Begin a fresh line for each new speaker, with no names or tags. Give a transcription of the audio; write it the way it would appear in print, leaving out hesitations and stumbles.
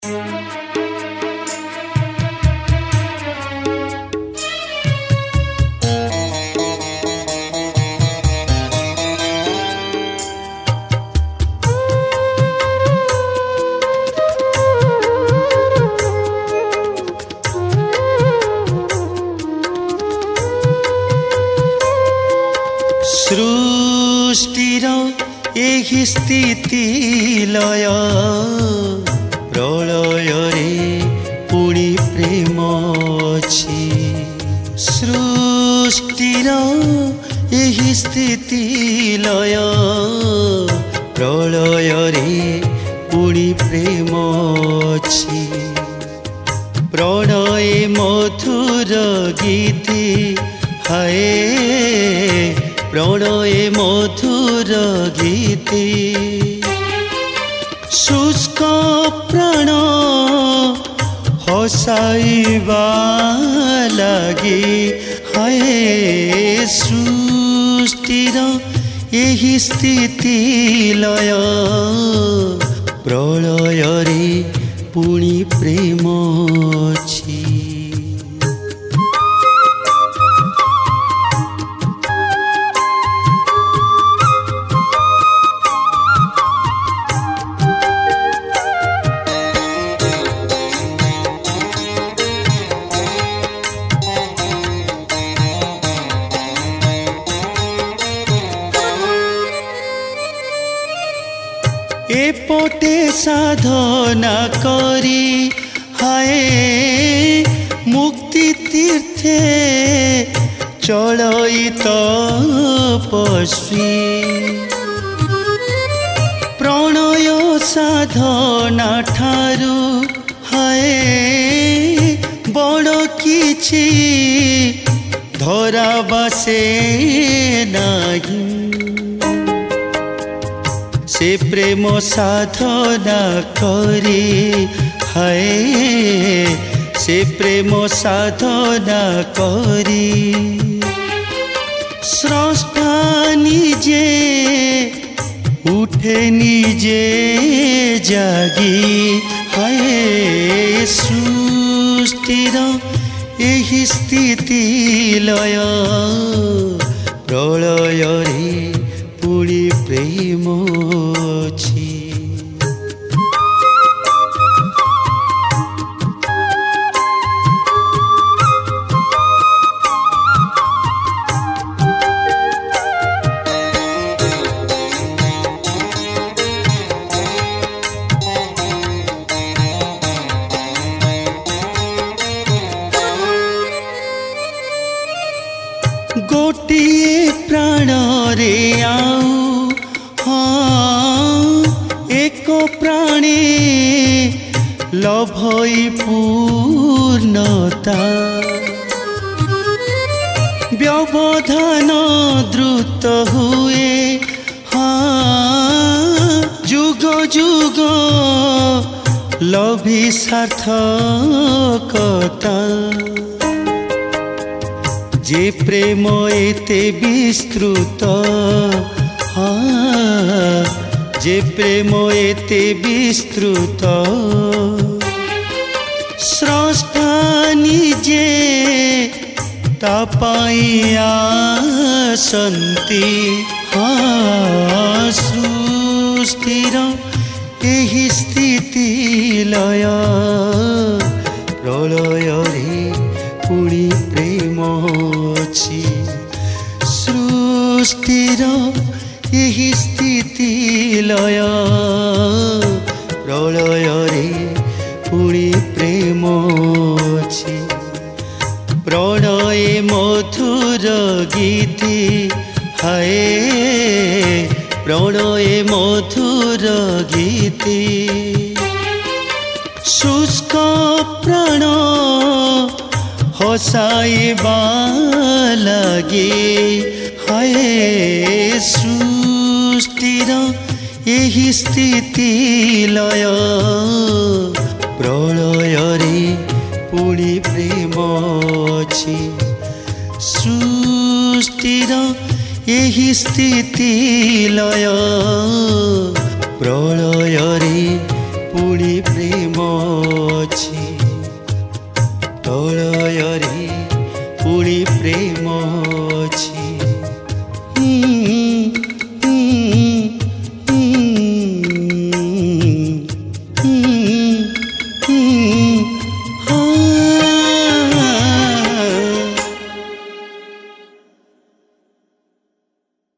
सृष्टिर एही स्थिति लय प्रलय रे पुणी प्रेम अछि। सृष्टिर एही स्थिति लय प्रलय रे पुणी प्रेम अछि। प्रणय मधुर गीति हाय प्रणय मधुर गीति शुष्क प्राण हसाइबा लगी हाय सृष्टिर एही स्थिति लय प्रलय रे पुणी प्रेम अछि। एपटे साधना करी हाय मुक्ति तीर्थे चलई तपस्वी। प्रणय साधना ठारू हाय बड़ किछि धरा बासे नाही। से प्रेम साधना करी हाय से प्रेम साधना करी स्रष्टा निजे उठे निजे जागी हाय सृष्टिर एही स्थिति लय प्रलय रे पुणी प्रेम अछि। गोटिए प्राण रे आऊ एक प्राणे लभई पूर्णता। व्यवधान द्रुत हुए जुग जुग लभी सार्थकता। जे प्रेम एते विस्तृत जे प्रेम एते विस्तृत स्रष्टा निजे तापाई आसन्ति। सृष्टिर एही स्थिति लय प्रलय रे पुणी प्रेम अछि। सृष्टिर एही स्थिति लय प्रलय रे पुणी प्रेम अछि। प्रणय मधुर गीति हाय प्रणय मधुर गीति शुष्क प्राण हसाइबा लगी हाय सृष्टिर एही स्थिति लय प्रलय रे पुणी प्रेम अछि। सृष्टिर एही स्थिति लय प्रलय रे पुणी प्रेम ପ୍ରେମ ଅଛି।